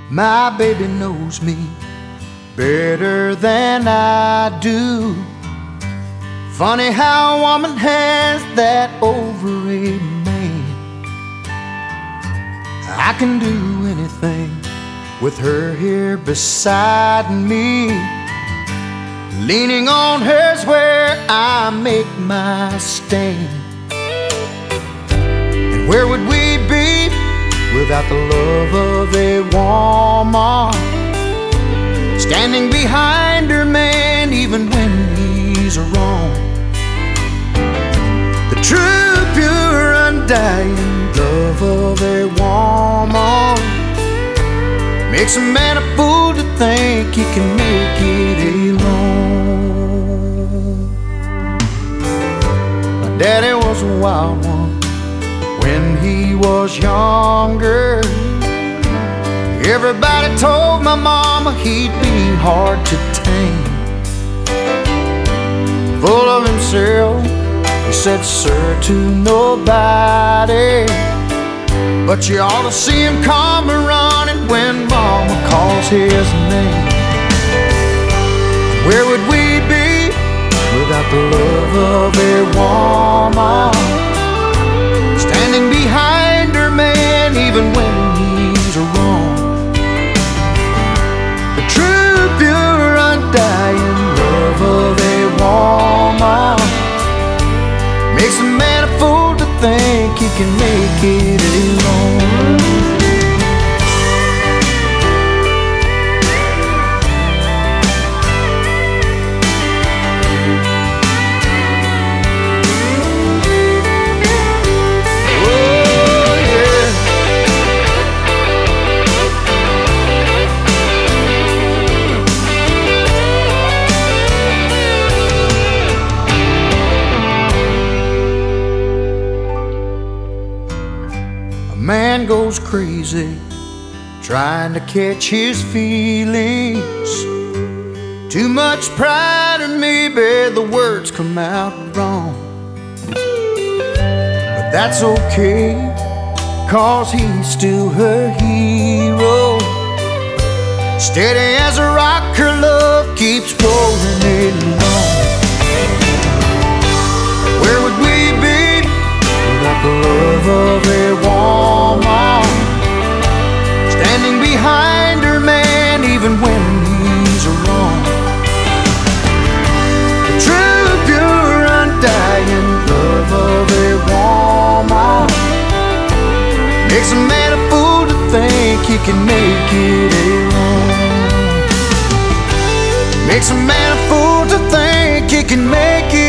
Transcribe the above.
My baby knows me better than I do. Funny how a woman has that over a man. I can do anything with her here beside me. Leaning on her's where I make my stand. And where would we be without the love of a woman? Standing behind her man even when he's wrong. The true, pure, undying love of a woman makes a man a fool to think he can make it alone. My daddy was a wild one when he was younger. Everybody told my mama he'd be hard to tame. Full of himself, he said sir to nobody, but you ought to see him come running when mama calls his name. Where would we be without the love of a woman? Standing behind her man even when he's wrong. The true, pure, undying love of a woman makes a man a fool to think he can make it alone. Man goes crazy trying to catch his feelings. Too much pride or maybe the words come out wrong. But that's okay, 'cause he's still her hero. Steady as a rock, her love keeps rolling along. Where would we be without the love of a woman? Standing behind her man even when he's wrong. The true, pure, undying love of a woman makes a man a fool to think he can make it alone. Makes a man a fool to think he can make it